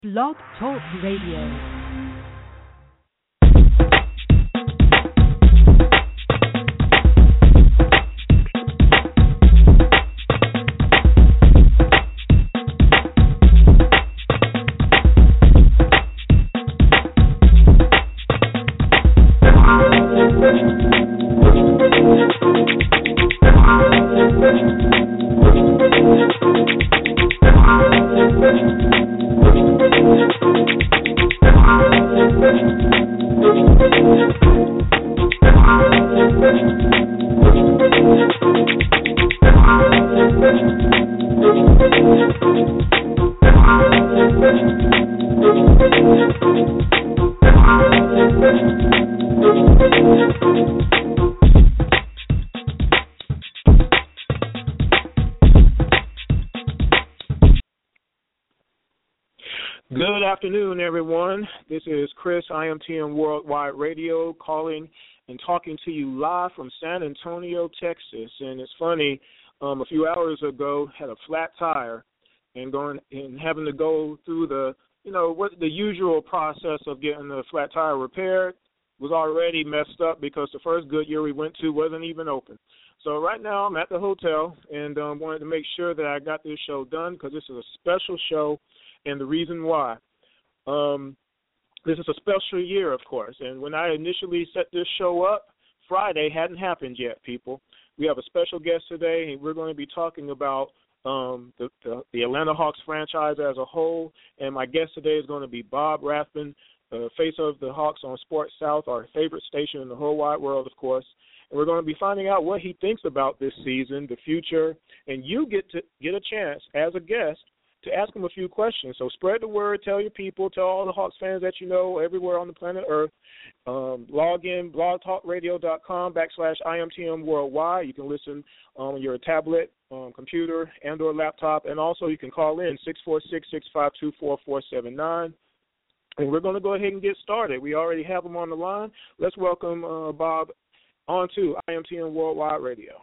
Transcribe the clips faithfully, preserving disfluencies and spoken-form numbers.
Blog Talk Radio. Good afternoon, everyone. This is Chris, I M T M Worldwide Radio, calling and talking to you live from San Antonio, Texas. And it's funny, um, a few hours ago, had a flat tire and going and having to go through the, you know, what the usual process of getting the flat tire repaired was already messed up because the first Goodyear we went to wasn't even open. So right now I'm at the hotel and um, wanted to make sure that I got this show done because this is a special show. And the reason why, um, this is a special year, of course. And when I initially set this show up, Friday hadn't happened yet, people. We have a special guest today, and we're going to be talking about um, the, the, the Atlanta Hawks franchise as a whole. And my guest today is going to be Bob Rathbun, the face of the Hawks on Sports South, our favorite station in the whole wide world, of course. And we're going to be finding out what he thinks about this season, the future, and you get to get a chance as a guest to ask them a few questions. So spread the word, tell your people, tell all the Hawks fans that you know everywhere on the planet Earth. Um, log in, blogtalkradio.com backslash IMTM Worldwide. You can listen on your tablet, um, computer, and or laptop. And also you can call in six four six, six five two, four four seven nine. And we're going to go ahead and get started. We already have them on the line. Let's welcome uh, Bob on to I M T M Worldwide Radio.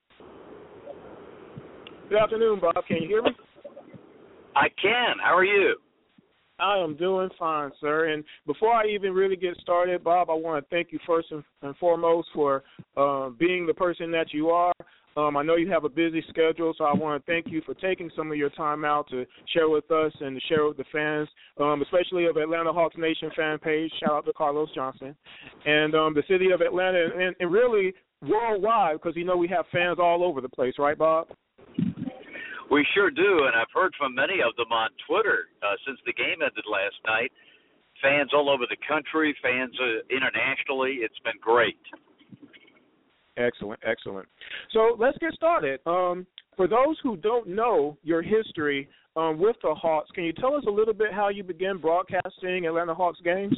Good afternoon, Bob. Can you hear me? I can. How are you? I am doing fine, sir. And before I even really get started, Bob, I want to thank you first and, and foremost for uh, being the person that you are. Um, I know you have a busy schedule, so I want to thank you for taking some of your time out to share with us and to share with the fans, um, especially of Atlanta Hawks Nation fan page. Shout out to Carlos Johnson. And um, the city of Atlanta, and, and really worldwide, because, you know, we have fans all over the place, right, Bob? We sure do, and I've heard from many of them on Twitter uh, since the game ended last night. Fans all over the country, fans uh, internationally. It's been great. Excellent, excellent. So let's get started. Um, for those who don't know your history um, with the Hawks, can you tell us a little bit how you began broadcasting Atlanta Hawks games?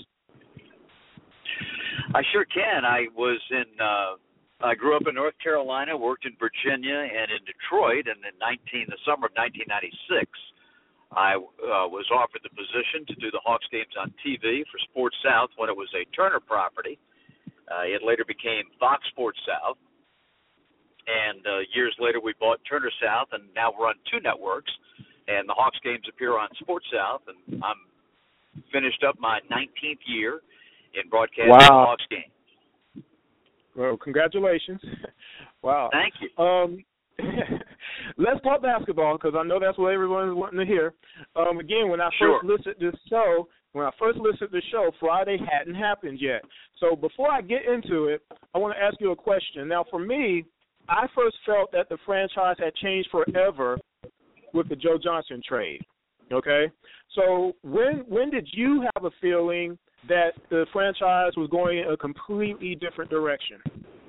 I sure can. I was in uh, – I grew up in North Carolina, worked in Virginia and in Detroit, and in nineteen, the summer of nineteen ninety-six, I uh, was offered the position to do the Hawks games on T V for Sports South when it was a Turner property. Uh, it later became Fox Sports South, and uh, years later we bought Turner South, and now we're on two networks, and the Hawks games appear on Sports South, and I'm finished up my nineteenth year in broadcasting wow. the Hawks games. Well, congratulations. Wow. Thank you. Um, let's talk basketball because I know that's what everyone is wanting to hear. Um, again, when I sure. first listened to this show, when I first listened to the show, Friday hadn't happened yet. So before I get into it, I want to ask you a question. Now, for me, I first felt that the franchise had changed forever with the Joe Johnson trade. Okay? So when when did you have a feeling that the franchise was going in a completely different direction?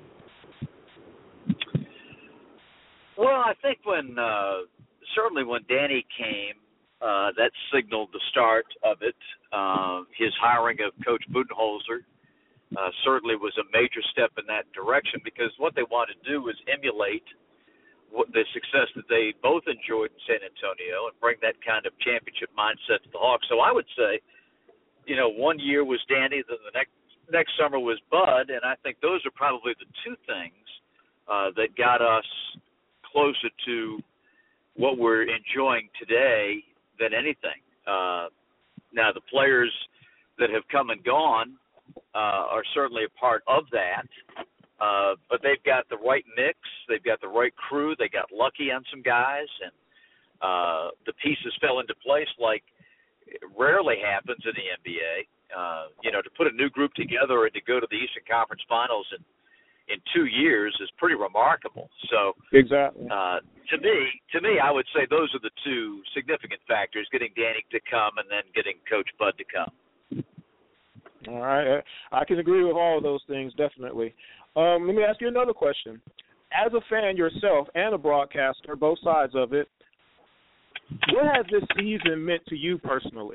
Well, I think when, uh, certainly when Danny came, uh, that signaled the start of it. Uh, his hiring of Coach Budenholzer uh, certainly was a major step in that direction because what they wanted to do was emulate what the success that they both enjoyed in San Antonio and bring that kind of championship mindset to the Hawks. So I would say, you know, one year was Danny, then the next next summer was Bud, and I think those are probably the two things uh, that got us closer to what we're enjoying today than anything. Uh, Now, the players that have come and gone uh, are certainly a part of that, uh, but they've got the right mix. They've got the right crew. They got lucky on some guys, and uh, the pieces fell into place like it rarely happens in the N B A. Uh, you know, to put a new group together and to go to the Eastern Conference Finals in, in two years is pretty remarkable. So, exactly. Uh, to me, to me, I would say those are the two significant factors: getting Danny to come and then getting Coach Bud to come. All right, I can agree with all of those things, definitely. Um, let me ask you another question. As a fan yourself and a broadcaster, both sides of it, what has this season meant to you personally?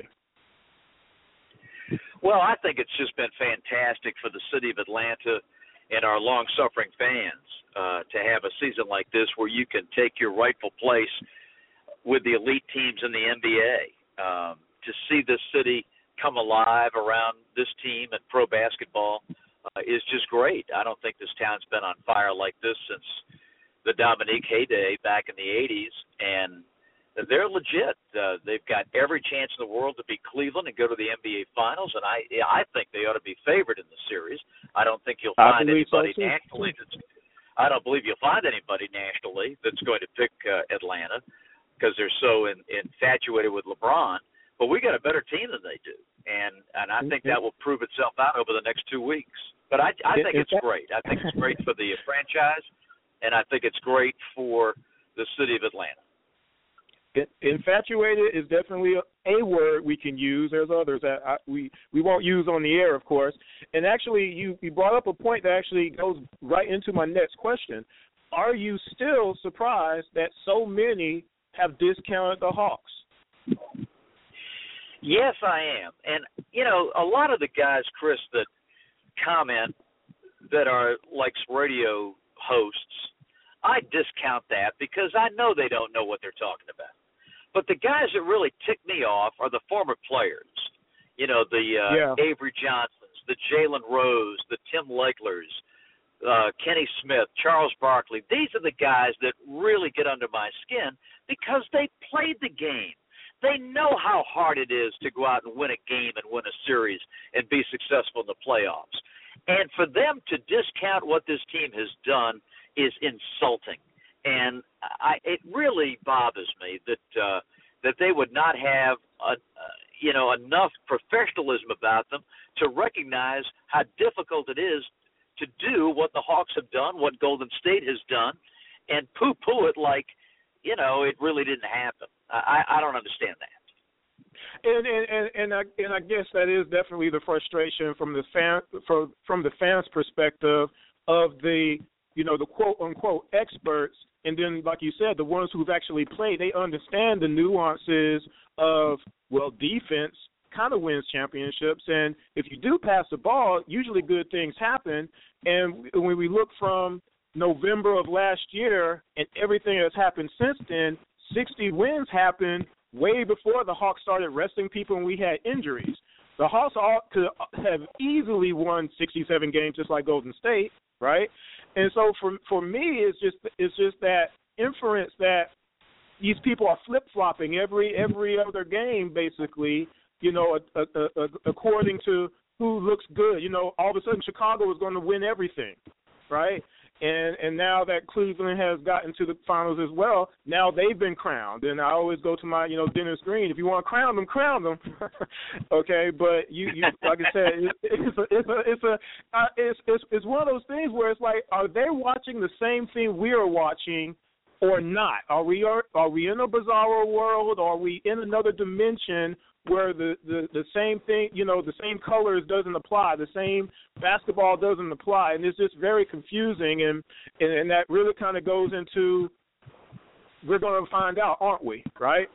Well, I think it's just been fantastic for the city of Atlanta and our long-suffering fans uh, to have a season like this where you can take your rightful place with the elite teams in the N B A. Um, to see this city come alive around this team and pro basketball uh, is just great. I don't think this town's been on fire like this since the Dominique heyday back in the eighties, and they're legit. Uh, they've got every chance in the world to beat Cleveland and go to the N B A Finals, and I I think they ought to be favored in the series. I don't think you'll find anybody so nationally that's I don't believe you'll find anybody nationally that's going to pick uh, Atlanta because they're so in, infatuated with LeBron. But we got a better team than they do, and and I think that will prove itself out over the next two weeks. But I I think it's great. I think it's great for the franchise, and I think it's great for the city of Atlanta. Infatuated is definitely a word we can use. There's others that I, we we won't use on the air, of course. And actually, you, you brought up a point that actually goes right into my next question. Are you still surprised that so many have discounted the Hawks? Yes, I am. And, you know, a lot of the guys, Chris, that comment that are like radio hosts, I discount that because I know they don't know what they're talking about. But the guys that really tick me off are the former players. You know, the uh, yeah. Avery Johnsons, the Jalen Rose, the Tim Lakelers, uh, Kenny Smith, Charles Barkley. These are the guys that really get under my skin because they played the game. They know how hard it is to go out and win a game and win a series and be successful in the playoffs. And for them to discount what this team has done is insulting. And I, it really bothers me that uh, that they would not have a, uh, you know enough professionalism about them to recognize how difficult it is to do what the Hawks have done, what Golden State has done, and poo-poo it like, you know, it really didn't happen. I, I don't understand that. And and and and I, and I guess that is definitely the frustration from the fan from from the fans' perspective of the you know the quote unquote experts, and then like you said, the ones who've actually played, they understand the nuances of well, defense kind of wins championships, and if you do pass the ball, usually good things happen. And when we look from November of last year and everything that's happened since then, sixty wins happened way before the Hawks started resting people and we had injuries. The Hawks all could have easily won sixty-seven games just like Golden State, right? And so for for me, it's just it's just that inference that these people are flip-flopping every every other game, basically, you know, a, a, a, according to who looks good. You know, all of a sudden Chicago is going to win everything, right? And and now that Cleveland has gotten to the finals as well, now they've been crowned. And I always go to my, you know, Dennis Green. If you want to crown them, crown them. Okay, but you, you like I said, it, it's a it's a it's a uh, it's, it's it's one of those things where it's like, are they watching the same thing we are watching or not? Are we are, are we in a bizarro world? Are we in another dimension where the, the, the same thing, you know, the same colors doesn't apply, the same basketball doesn't apply, and it's just very confusing, and, and, and that really kind of goes into, we're going to find out, aren't we, right?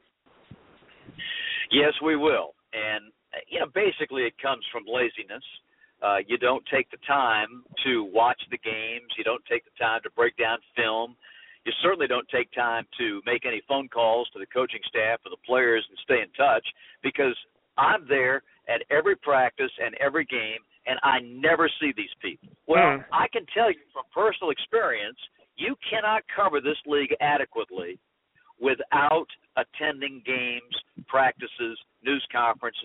Yes, we will, and, you know, basically it comes from laziness. Uh, you don't take the time to watch the games. You don't take the time to break down film. You certainly don't take time to make any phone calls to the coaching staff or the players and stay in touch, because I'm there at every practice and every game, and I never see these people. Well, mm. I can tell you from personal experience, you cannot cover this league adequately without attending games, practices, news conferences.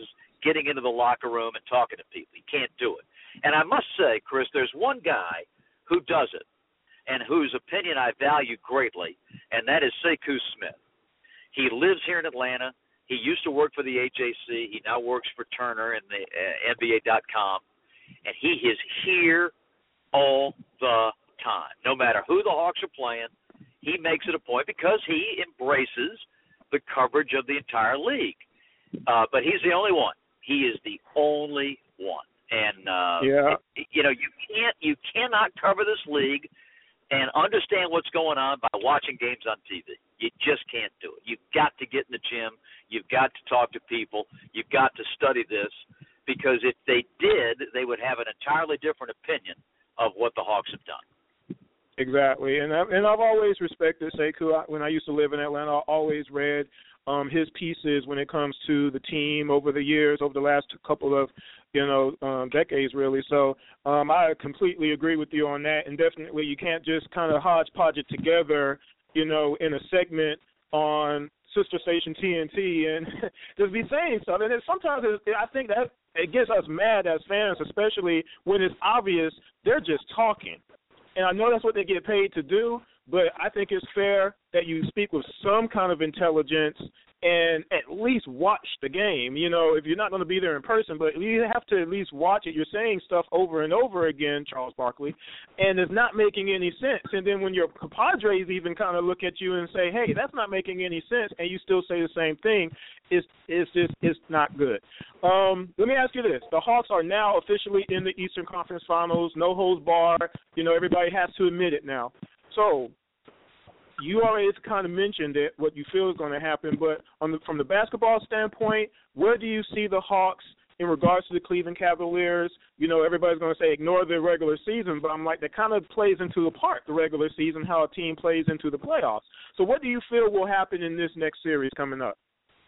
getting into the locker room and talking to people. He can't do it. And I must say, Chris, there's one guy who does it and whose opinion I value greatly, and that is Sekou Smith. He lives here in Atlanta. He used to work for the H A C. He now works for Turner and the uh, N B A dot com, and he is here all the time. No matter who the Hawks are playing, he makes it a point because he embraces the coverage of the entire league. Uh, but he's the only one. He is the only one. And uh, yeah. it, you know, you can't, you cannot cover this league and understand what's going on by watching games on T V. You just can't do it. You've got to get in the gym. You've got to talk to people. You've got to study this, because if they did, they would have an entirely different opinion of what the Hawks have done. Exactly, and I, and I've always respected Sekou. When I used to live in Atlanta, I always read um, his pieces when it comes to the team over the years, over the last couple of you know um, decades, really. So um, I completely agree with you on that, and definitely you can't just kind of hodgepodge it together, you know, in a segment on sister station T N T and just be saying something. And sometimes it, I think that it gets us mad as fans, especially when it's obvious they're just talking. And I know that's what they get paid to do, but I think it's fair that you speak with some kind of intelligence and at least watch the game. You know, if you're not going to be there in person, but you have to at least watch it. You're saying stuff over and over again, Charles Barkley, and it's not making any sense. And then when your compadres even kind of look at you and say, hey, that's not making any sense, and you still say the same thing, it's, it's just it's not good. Um, let me ask you this. The Hawks are now officially in the Eastern Conference Finals, no holds barred. You know, everybody has to admit it now. So you already kind of mentioned it, what you feel is going to happen, but on the, from the basketball standpoint, where do you see the Hawks in regards to the Cleveland Cavaliers? You know, everybody's going to say ignore the regular season, but I'm like, that kind of plays into the part, the regular season, how a team plays into the playoffs. So what do you feel will happen in this next series coming up?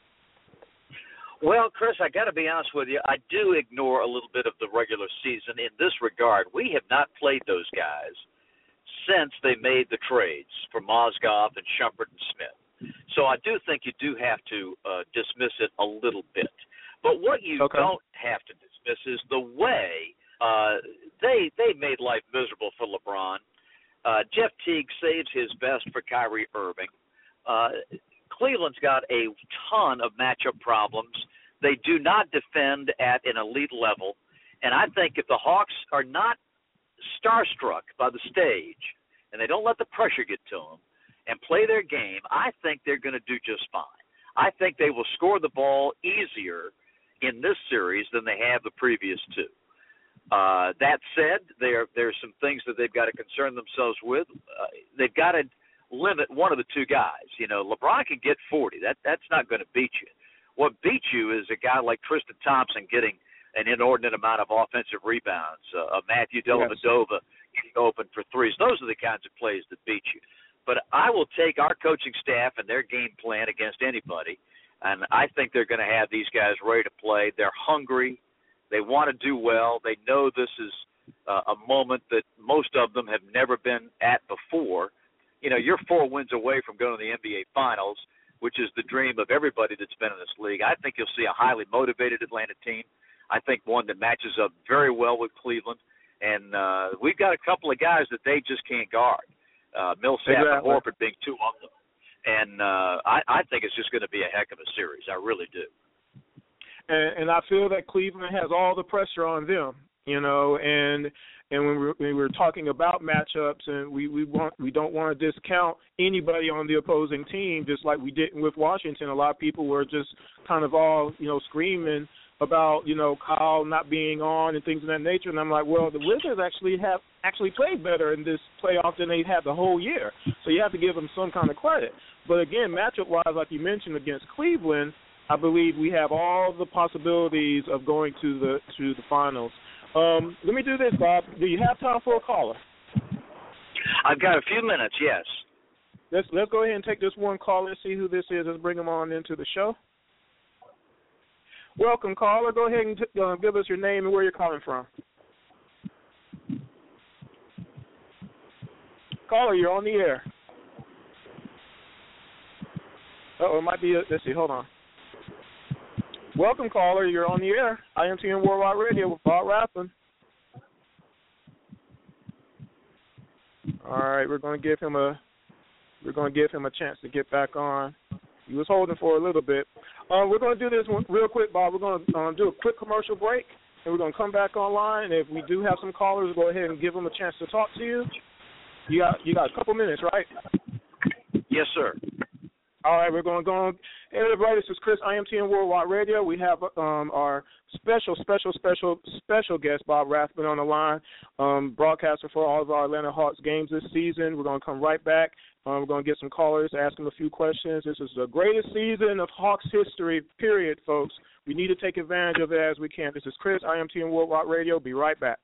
Well, Chris, I got to be honest with you. I do ignore a little bit of the regular season in this regard. We have not played those guys since they made the trades for Mozgov and Shumpert and Smith. So I do think you do have to uh, dismiss it a little bit. But what you okay. don't have to dismiss is the way uh, they they made life miserable for LeBron. Uh, Jeff Teague saves his best for Kyrie Irving. Uh, Cleveland's got a ton of matchup problems. They do not defend at an elite level. And I think if the Hawks are not starstruck by the stage and they don't let the pressure get to them and play their game, I think they're going to do just fine. I think they will score the ball easier in this series than they have the previous two. Uh, that said, there there's some things that they've got to concern themselves with. Uh, they've got to limit one of the two guys. You know, LeBron can get forty. That that's not going to beat you. What beats you is a guy like Tristan Thompson getting an inordinate amount of offensive rebounds, uh, uh, Matthew Dellavedova yes. getting open for threes. Those are the kinds of plays that beat you. But I will take our coaching staff and their game plan against anybody, and I think they're going to have these guys ready to play. They're hungry. They want to do well. They know this is uh, a moment that most of them have never been at before. You know, you're four wins away from going to the N B A Finals, which is the dream of everybody that's been in this league. I think you'll see a highly motivated Atlanta team. I think one that matches up very well with Cleveland. And uh, we've got a couple of guys that they just can't guard, uh, Millsap exactly. and Horford being two of them. And uh, I, I think it's just going to be a heck of a series. I really do. And, and I feel that Cleveland has all the pressure on them, you know, and and when we're, when we're talking about matchups, and we, we want we don't want to discount anybody on the opposing team, just like we did with Washington. A lot of people were just kind of all, you know, screaming about, you know, Kyle not being on and things of that nature. And I'm like, well, the Wizards actually have actually played better in this playoff than they've had the whole year. So you have to give them some kind of credit. But again, matchup-wise, like you mentioned, against Cleveland, I believe we have all the possibilities of going to the to the finals. Um, let me do this, Bob. Do you have time for a caller? I've got a few minutes, yes. Let's let's go ahead and take this one caller and see who this is. Let's bring him on into the show. Welcome, caller. Go ahead and t- uh, give us your name and where you're calling from. Caller, you're on the air. Uh-oh, it might be a, let's see, hold on. Welcome, caller. You're on the air. I M T N Worldwide Radio with Bob Rathman. All right, we're going to give him a we're going to give him a chance to get back on. He was holding for a little bit. Uh, we're going to do this one real quick, Bob. We're going to um, do a quick commercial break, and we're going to come back online. And if we do have some callers, go ahead and give them a chance to talk to you. You got you got a couple minutes, right? Yes, sir. All right, we're going to go on. Hey, everybody, this is Chris, I M T N Worldwide Radio. We have um, our special, special, special, special guest, Bob Rathman, on the line, um, broadcaster for all of our Atlanta Hawks games this season. We're going to come right back. Um, we're going to get some callers, ask them a few questions. This is the greatest season of Hawks history, period, folks. We need to take advantage of it as we can. This is Chris, I M T N Worldwide Radio. Be right back.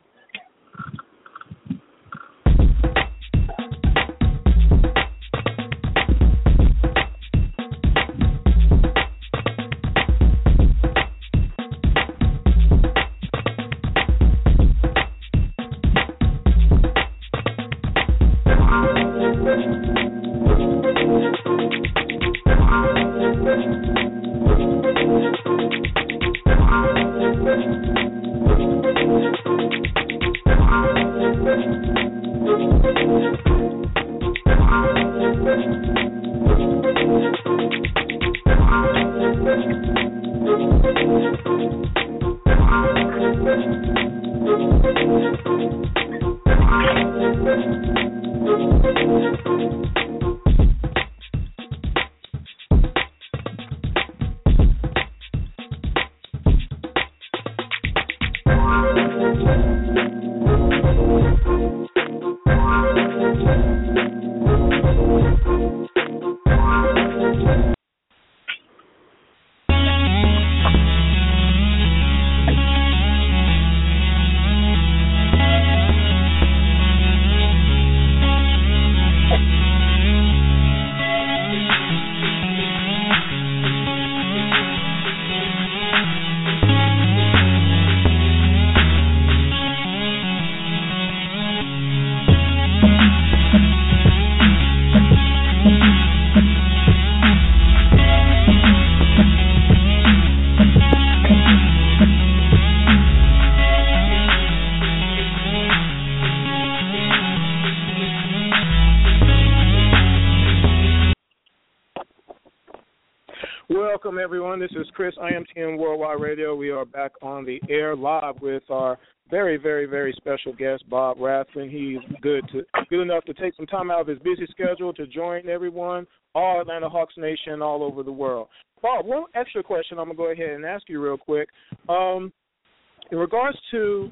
Welcome, everyone. This is Chris, I M T N Worldwide Radio. We are back on the air live with our very, very, very special guest, Bob Rathman. He's good to good enough to take some time out of his busy schedule to join everyone, all Atlanta Hawks Nation, all over the world. Bob, one extra question I'm going to go ahead and ask you real quick. Um, in regards to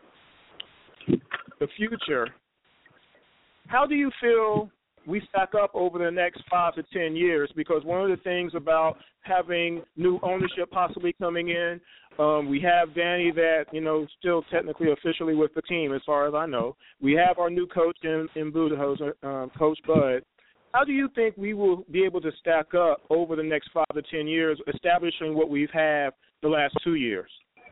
the future, how do you feel we stack up over the next five to ten years? Because one of the things about having new ownership possibly coming in, um, we have Danny that, you know, still technically officially with the team as far as I know. We have our new coach in, in Budenholzer, um, Coach Bud. How do you think we will be able to stack up over the next five to ten years, establishing what we've had the last two years?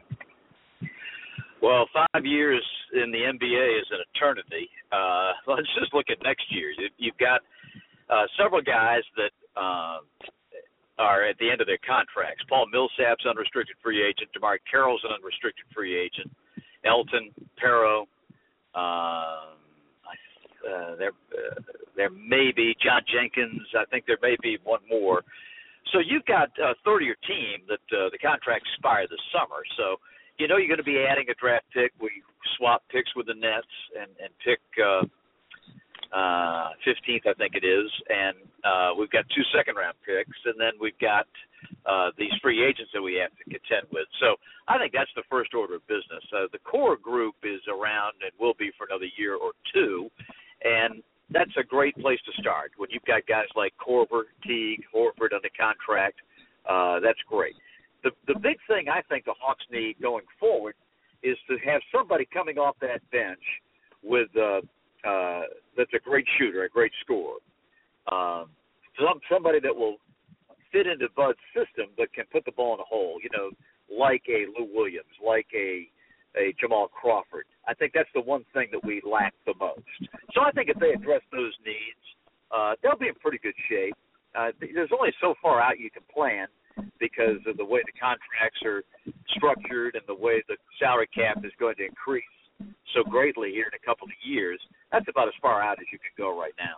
Well, five years in the N B A is an eternity. Uh, let's just look at next year. You've got uh, several guys that uh, are at the end of their contracts. Paul Millsap's unrestricted free agent. DeMarre Carroll's an unrestricted free agent. Elton, Perro, uh, uh, there, uh, there may be John Jenkins. I think there may be one more. So you've got a thirty-year team that uh, the contracts expire this summer. So you know you're going to be adding a draft pick. We swap picks with the Nets and, and pick uh, uh, fifteenth, I think it is. And uh, we've got two second-round picks, and then we've got uh, these free agents that we have to contend with. So I think that's the first order of business. Uh, the core group is around and will be for another year or two, and that's a great place to start. When you've got guys like Korver, Teague, Horford under contract, uh, that's great. The the big thing I think the Hawks need going forward is to have somebody coming off that bench with uh, uh, that's a great shooter, a great scorer, um, some somebody that will fit into Bud's system but can put the ball in a hole. You know, like a Lou Williams, like a a Jamal Crawford. I think that's the one thing that we lack the most. So I think if they address those needs, uh, they'll be in pretty good shape. Uh, there's only so far out you can plan. because of the way the contracts are structured and the way the salary cap is going to increase so greatly here in a couple of years. That's about as far out as you can go right now.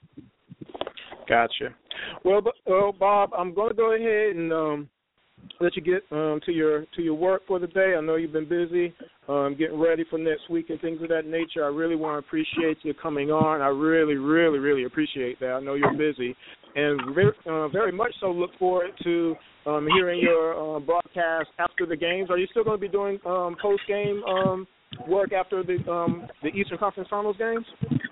Gotcha. Well, well, Bob, I'm going to go ahead and um, let you get um, to your to your work for the day. I know you've been busy um, getting ready for next week and things of that nature. I really want to appreciate you coming on. I really, really, really appreciate that. I know you're busy, and very, uh, very much so look forward to um, hearing your uh, broadcast after the games. Are you still going to be doing um, post game um, work after the um, the Eastern Conference Finals games?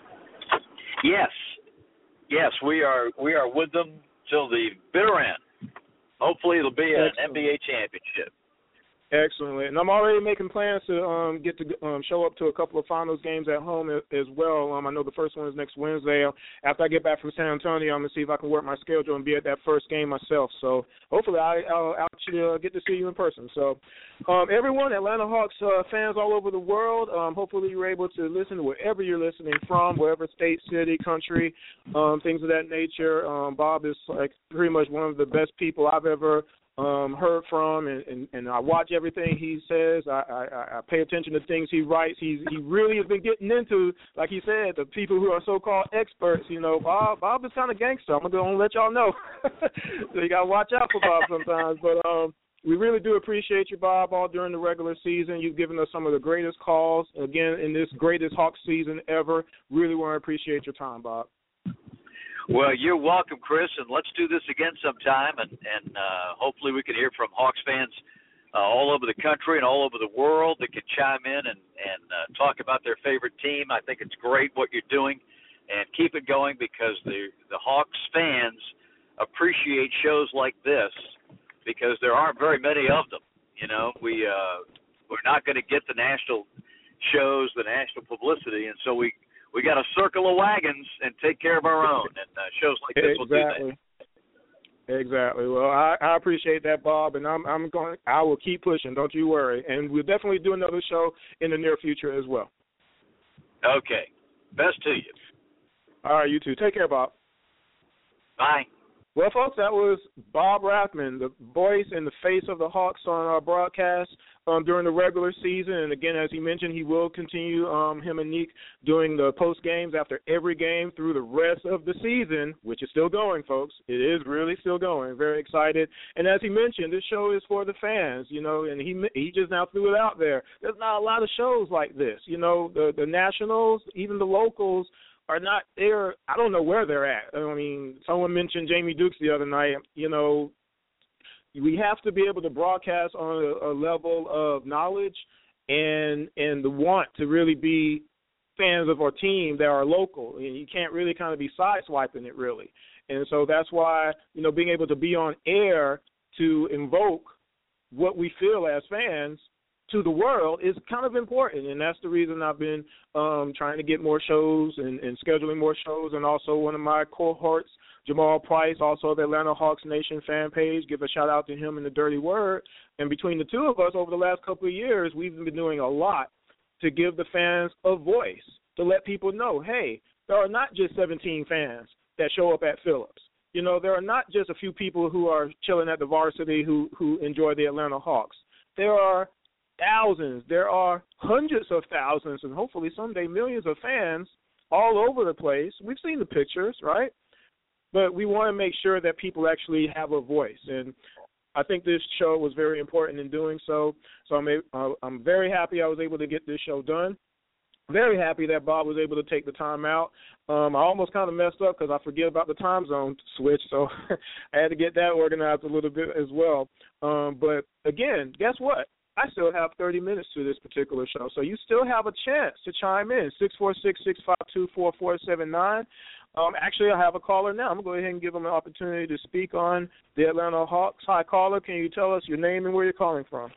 Yes. Yes, we are we are with them till the bitter end. Hopefully it'll be an Excellent. N B A championship. Excellent. And I'm already making plans to um, get to um, show up to a couple of finals games at home as well. Um, I know the first one is next Wednesday. After I get back from San Antonio, I'm going to see if I can work my schedule and be at that first game myself. So hopefully I, I'll actually uh, get to see you in person. So um, everyone, Atlanta Hawks uh, fans all over the world, um, hopefully you're able to listen to wherever you're listening from, wherever state, city, country, um, things of that nature. Um, Bob is like pretty much one of the best people I've ever Um, heard from, and, and, and I watch everything he says. I, I, I pay attention to things he writes. He's, he really has been getting into, like he said, the people who are so-called experts. You know, Bob, Bob is kind of gangster. I'm going to let y'all know. So you got to watch out for Bob sometimes. But um, we really do appreciate you, Bob, all during the regular season. You've given us some of the greatest calls, again, in this greatest Hawks season ever. Really want to appreciate your time, Bob. Well, you're welcome, Chris, and let's do this again sometime, and, and uh, hopefully we can hear from Hawks fans uh, all over the country and all over the world that can chime in and, and uh, talk about their favorite team. I think it's great what you're doing, and keep it going because the, the Hawks fans appreciate shows like this because there aren't very many of them. You know, we, uh, we're not going to get the national shows, the national publicity, and so we – we got to circle of wagons and take care of our own, and uh, shows like this will do that. Exactly. Well, I, I appreciate that, Bob, and I'm I'm going. I will keep pushing. Don't you worry. And we'll definitely do another show in the near future as well. Okay. Best to you. All right, you too. Take care, Bob. Bye. Well, folks, that was Bob Rathman, the voice and the face of the Hawks on our broadcast um, during the regular season. And, again, as he mentioned, he will continue, um, him and Neek, doing the post games after every game through the rest of the season, which is still going, folks. It is really still going. Very excited. And as he mentioned, this show is for the fans, you know, and he he just now threw it out there. There's not a lot of shows like this. You know, the, the nationals, even the locals, are not there. I don't know where they're at. I mean, someone mentioned Jamie Dukes the other night. You know, we have to be able to broadcast on a, a level of knowledge and and the want to really be fans of our team that are local. And you can't really kind of be sideswiping it, really. And so that's why, you know, being able to be on air to invoke what we feel as fans to the world is kind of important, and that's the reason I've been um, trying to get more shows and, and scheduling more shows, and also one of my cohorts, Jamal Price, also of the Atlanta Hawks Nation fan page, give a shout-out to him in the Dirty Word. And between the two of us over the last couple of years, we've been doing a lot to give the fans a voice, to let people know, hey, there are not just seventeen fans that show up at Phillips. You know, there are not just a few people who are chilling at the varsity who, who enjoy the Atlanta Hawks. There are thousands, there are hundreds of thousands, and hopefully someday millions of fans all over the place. We've seen the pictures, right? But we want to make sure that people actually have a voice, and I think this show was very important in doing so. So I'm, uh, I'm very happy I was able to get this show done. Very happy that Bob was able to take the time out. Um, I almost kind of messed up because I forget about the time zone switch, so I had to get that organized a little bit as well. Um, but, again, guess what? I still have thirty minutes to this particular show, so you still have a chance to chime in, six four six, six five two, four four seven nine. Um, actually, I have a caller now. I'm going to go ahead and give him an opportunity to speak on the Atlanta Hawks. Hi, caller. Can you tell us your name and where you're calling from?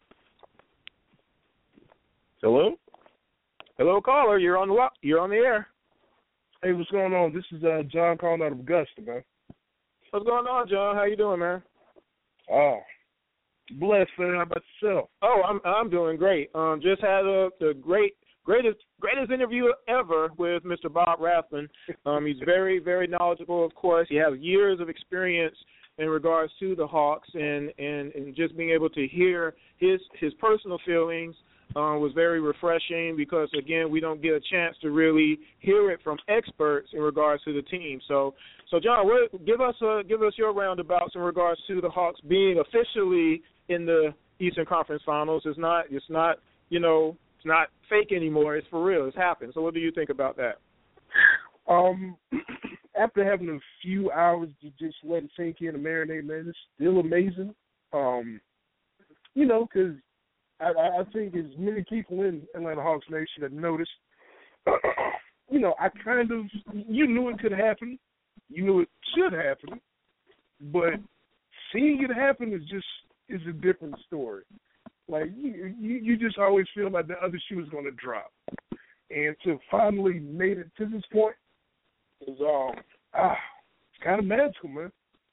Hello? Hello, caller. You're on the you're on the air. Hey, what's going on? This is uh, John calling out of Augusta, man. What's going on, John? How you doing, man? Oh, blessed, man. How about yourself? Oh, I'm I'm doing great. Um, just had a the great greatest greatest interview ever with Mister Bob Rathman. Um, he's very very knowledgeable, of course. He has years of experience in regards to the Hawks, and, and, and just being able to hear his his personal feelings uh, was very refreshing because, again, we don't get a chance to really hear it from experts in regards to the team. So, so John, what, give us a, give us your roundabouts in regards to the Hawks being officially in the Eastern Conference Finals. It's not, it's not, you know, it's not fake anymore. It's for real. It's happened. So, what do you think about that? Um, after having a few hours to just let it sink in and marinate, man, it's still amazing. Um, you know, because I, I think as many people in Atlanta Hawks Nation have noticed, you know, I kind of, you knew it could happen. You knew it should happen. But seeing it happen is just, is a different story. Like, you, you, you just always feel like the other shoe is going to drop. And to finally made it to this point is, um, ah, it's kind of magical, man.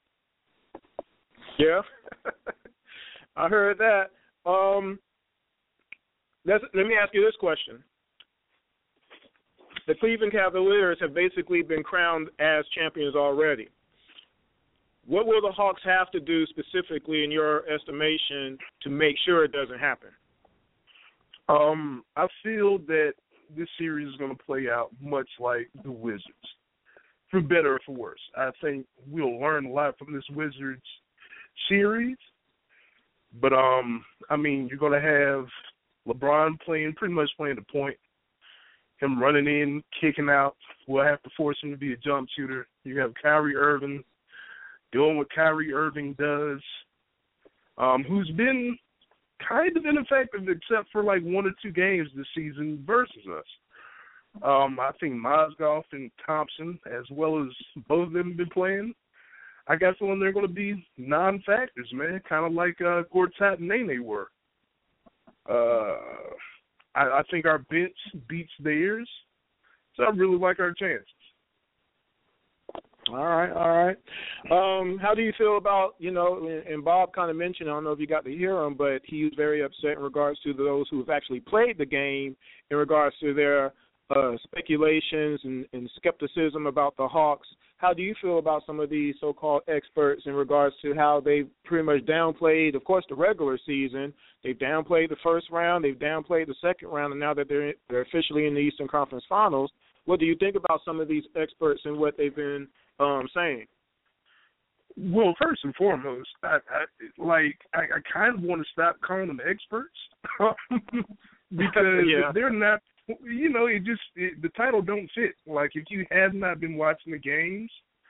Yeah. I heard that. Um, let's, let me ask you this question. The Cleveland Cavaliers have basically been crowned as champions already. What will the Hawks have to do specifically, in your estimation, to make sure it doesn't happen? Um, I feel that this series is going to play out much like the Wizards, for better or for worse. I think we'll learn a lot from this Wizards series. But, um, I mean, you're going to have LeBron playing, pretty much playing the point, him running in, kicking out. We'll have to force him to be a jump shooter. You have Kyrie Irving doing what Kyrie Irving does, um, who's been kind of ineffective except for like one or two games this season versus us. Um, I think Mozgov and Thompson, as well as both of them have been playing, I guess when they're going to be non-factors, man, kind of like uh, Gortat and Nene were. Uh, I, I think our bench beats theirs, so I really like our chances. All right, all right. Um, how do you feel about, you know, and Bob kind of mentioned, I don't know if you got to hear him, but he was very upset in regards to those who have actually played the game in regards to their uh, speculations and, and skepticism about the Hawks. How do you feel about some of these so-called experts in regards to how they've pretty much downplayed, of course, the regular season? They've downplayed the first round, they've downplayed the second round, and now that they're, they're officially in the Eastern Conference Finals, what do you think about some of these experts and what they've been um, saying? Well, first and foremost, I, I like I, I kind of want to stop calling them experts because yeah. they're not. You know, it just it, the title don't fit. Like if you have not been watching the games,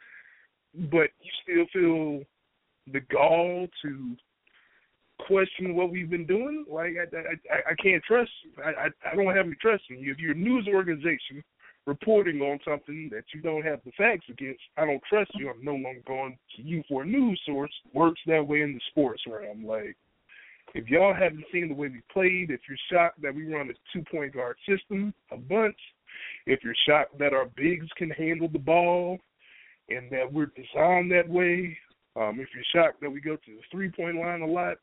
but you still feel the gall to question what we've been doing, like I I, I can't trust you. I, I I don't have any trust in you. If you're a news organization reporting on something that you don't have the facts against, I don't trust you. I'm no longer going to you for a news source. Works that way in the sports realm. Like, if y'all haven't seen the way we played, if you're shocked that we run a two-point guard system a bunch, if you're shocked that our bigs can handle the ball and that we're designed that way, um, if you're shocked that we go to the three-point line a lot,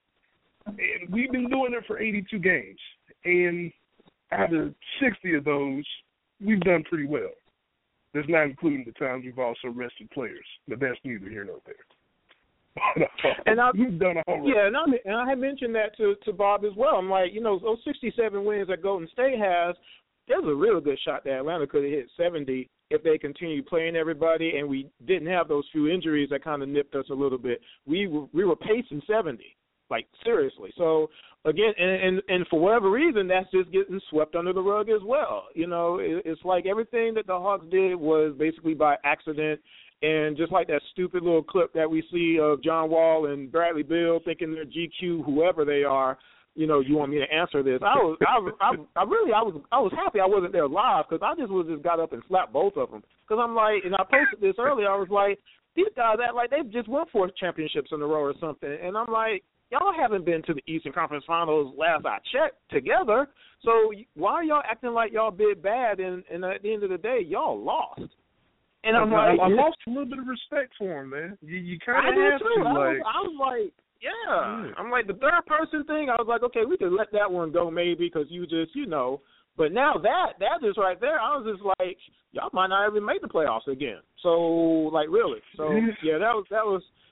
and we've been doing it for eighty-two games, and out of sixty of those, we've done pretty well. That's not including the times we've also rested players, but that's neither here nor there. And I, we've done a whole yeah, and I, and I had mentioned that to, to Bob as well. I'm like, you know, those sixty-seven wins that Golden State has, there's a real good shot that Atlanta could have hit seventy if they continue playing everybody, and we didn't have those few injuries that kind of nipped us a little bit. We were, we were pacing seventy. Like, seriously. So, again, and, and and for whatever reason, that's just getting swept under the rug as well. You know, it, it's like everything that the Hawks did was basically by accident. And just like that stupid little clip that we see of John Wall and Bradley Beal thinking they're G Q, whoever they are, you know, you want me to answer this. I was, I, I, I really, I was, I was happy I wasn't there live because I just was just got up and slapped both of them. Because I'm like, and I posted this earlier, I was like, these guys act like they've just won four championships in a row or something. And I'm like, y'all haven't been to the Eastern Conference Finals last I checked together, so why are y'all acting like y'all did bad, and, and at the end of the day, y'all lost? And I'm I, like, I lost a little bit of respect for him, man. You, you kind of have too. to, I like. was, I was like, yeah. I'm like, the third person thing, I was like, okay, we could let that one go maybe because you just, you know. But now that, that just right there, I was just like, y'all might not even make the playoffs again. So, like, really. So, yeah, that was, that was,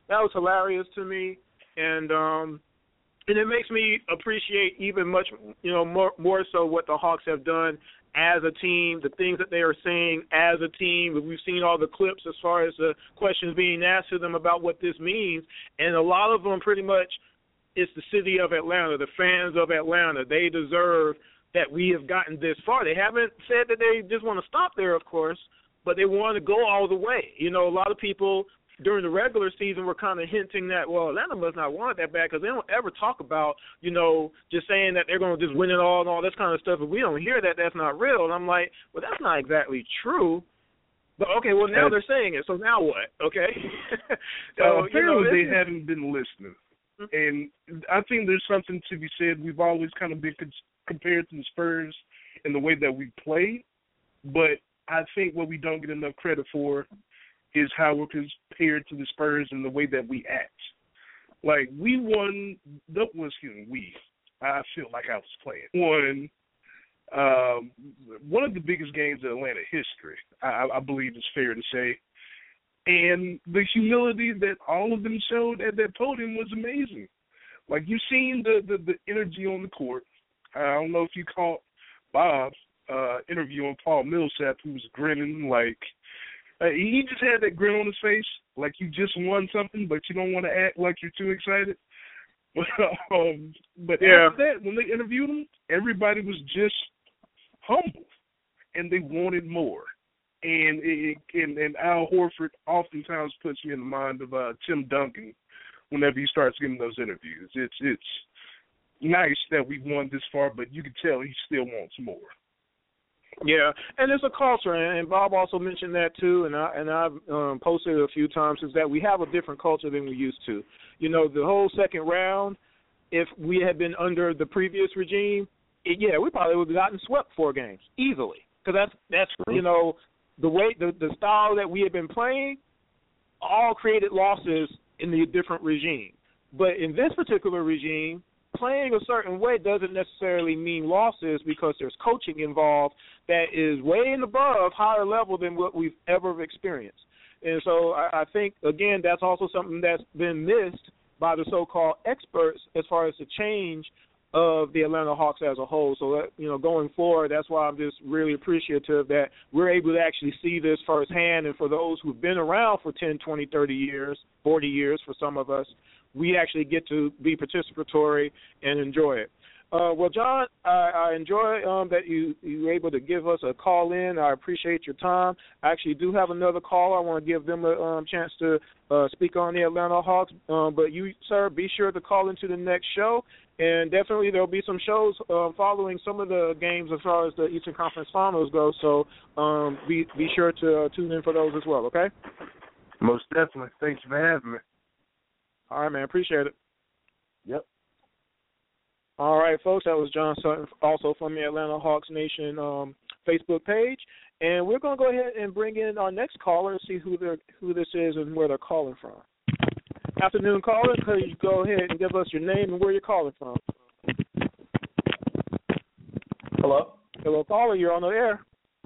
that was hilarious to me, and um, and it makes me appreciate even much, you know, more more so what the Hawks have done as a team, the things that they are saying as a team. We've seen all the clips as far as the questions being asked to them about what this means, and a lot of them pretty much, it's the city of Atlanta, the fans of Atlanta. They deserve that we have gotten this far. They haven't said that they just want to stop there, of course, but they want to go all the way. You know, a lot of people during the regular season were kind of hinting that, well, Atlanta must not want it that bad because they don't ever talk about, you know, just saying that they're going to just win it all and all this kind of stuff. If we don't hear that, that's not real. And I'm like, well, that's not exactly true. But, okay, well, now they're saying it, so now what, okay? so, uh, apparently you know, they haven't been listening. And I think there's something to be said. We've always kind of been compared to the Spurs in the way that we play, but I think what we don't get enough credit for is how we're compared to the Spurs in the way that we act. Like, we won, well, excuse me, we, I feel like I was playing, won um, one of the biggest games in Atlanta history, I, I believe it's fair to say. And the humility that all of them showed at that podium was amazing. Like, you've seen the, the, the energy on the court. I don't know if you caught Bob's uh, interview on Paul Millsap, who was grinning like uh, he just had that grin on his face, like you just won something, but you don't want to act like you're too excited. um, but yeah. after that, when they interviewed him, everybody was just humble, and they wanted more. And, it, and and Al Horford oftentimes puts me in the mind of uh, Tim Duncan whenever he starts giving those interviews. It's it's nice that we've won this far, but you can tell he still wants more. Yeah, and it's a culture, and Bob also mentioned that too, and I and I've um, posted it a few times, is that we have a different culture than we used to. You know, the whole second round, if we had been under the previous regime, it, yeah, we probably would have gotten swept four games easily, because that's that's True. you know the way the the style that we had been playing, all created losses in the different regime. But in this particular regime, playing a certain way doesn't necessarily mean losses, because there's coaching involved that is way and above higher level than what we've ever experienced. And so I, I think, again, that's also something that's been missed by the so-called experts as far as the change of the Atlanta Hawks as a whole. So, that, you know, going forward, that's why I'm just really appreciative that we're able to actually see this firsthand. And for those who've been around for ten, twenty, thirty years, forty years for some of us, we actually get to be participatory and enjoy it. Uh, well, John, I, I enjoy um, that you, you were able to give us a call in. I appreciate your time. I actually do have another caller. I want to give them a um, chance to uh, speak on the Atlanta Hawks. Um, but you, sir, be sure to call into the next show. And definitely there will be some shows uh, following some of the games as far as the Eastern Conference Finals go. So um, be, be sure to uh, tune in for those as well, okay? Most definitely. Thanks for having me. All right, man. Appreciate it. Yep. All right, folks. That was John Sutton, also from the Atlanta Hawks Nation um, Facebook page. And we're going to go ahead and bring in our next caller and see who they're, who this is and where they're calling from. Afternoon, caller. Could you go ahead and give us your name and where you're calling from? Hello? Hello, caller. You're on the air.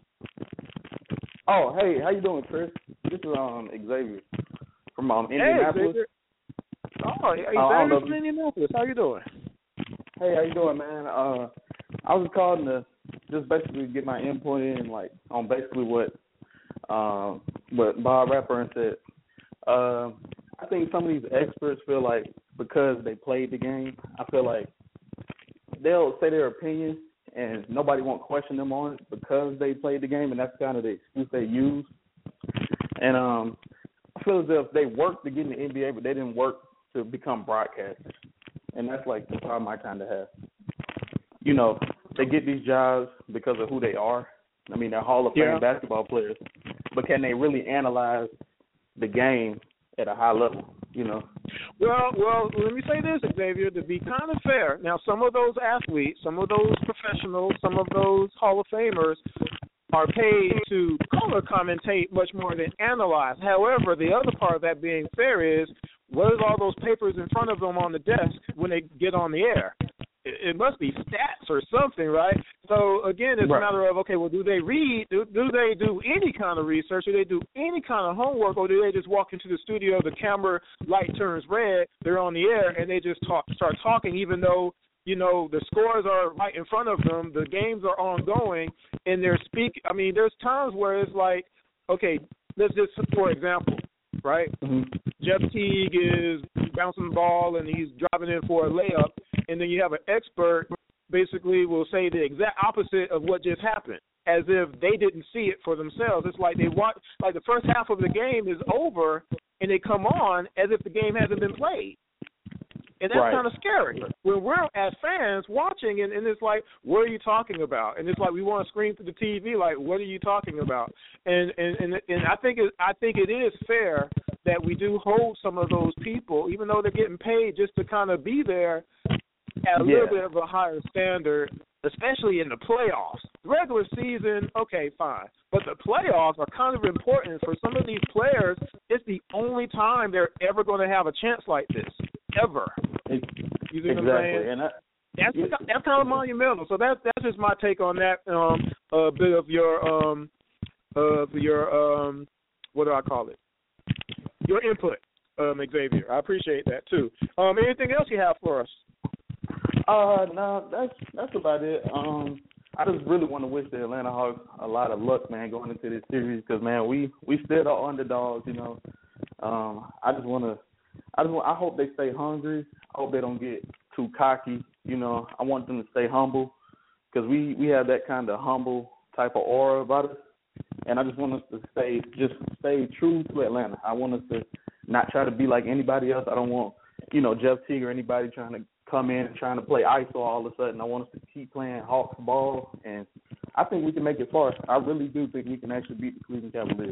Oh, hey. How you doing, Chris? This is um, Xavier from um, Indianapolis. Hey, Xavier. Oh, Xavier uh, from Indianapolis. How you doing? Hey, how you doing, man? Uh, I was calling to just basically get my input in, like, on basically what um, what Bob Rapper said. Uh, I think some of these experts feel like because they played the game, I feel like they'll say their opinion and nobody won't question them on it because they played the game, and that's kind of the excuse they use. And um, I feel as if they worked to get in the N B A, but they didn't work to become broadcasters. And that's like the problem I kind of have. You know, they get these jobs because of who they are. I mean, they're Hall of Fame yeah. basketball players. But can they really analyze the game at a high level, you know? Well, well, let me say this, Xavier, to be kind of fair. Now, some of those athletes, some of those professionals, some of those Hall of Famers are paid to color commentate much more than analyze. However, the other part of that being fair is, what is all those papers in front of them on the desk when they get on the air? It, it must be stats or something, right? So again, it's right. a matter of, okay, well, do they read? Do, do they do any kind of research? Do they do any kind of homework, or do they just walk into the studio, the camera light turns red, they're on the air, and they just talk, start talking, even though, you know, the scores are right in front of them, the games are ongoing, and they're speaking. I mean, there's times where it's like, okay, let's just, for example, right? Mm-hmm. Jeff Teague is bouncing the ball and he's driving in for a layup, and then you have an expert basically will say the exact opposite of what just happened, as if they didn't see it for themselves. It's like they watch, like the first half of the game is over, and they come on as if the game hasn't been played. And that's right. kind of scary. When we're as fans watching, and, and it's like, what are you talking about? And it's like we want to scream through the T V, like, what are you talking about? And and and, and I think it, I think it is fair that we do hold some of those people, even though they're getting paid just to kind of be there at a yeah. little bit of a higher standard, especially in the playoffs. The regular season, okay, fine. But the playoffs are kind of important for some of these players. It's the only time they're ever going to have a chance like this, ever. You see exactly. what I'm saying? And I, that's, that's kind of monumental. So that's, that's just my take on that um, uh, bit of your, um, of your um, what do I call it? Your input, um, Xavier. I appreciate that, too. Um, anything else you have for us? Uh, no, that's that's about it. Um, I just really want to wish the Atlanta Hawks a lot of luck, man, going into this series because, man, we we still are underdogs, you know. Um, I just want to, I just want, I hope they stay hungry. I hope they don't get too cocky, you know. I want them to stay humble because we, we have that kind of humble type of aura about us, and I just want us to stay just stay true to Atlanta. I want us to not try to be like anybody else. I don't want, you know, Jeff Teague or anybody trying to come in and trying to play I S O all of a sudden. I want us to keep playing Hawks ball, and I think we can make it far. I really do think we can actually beat the Cleveland Cavaliers.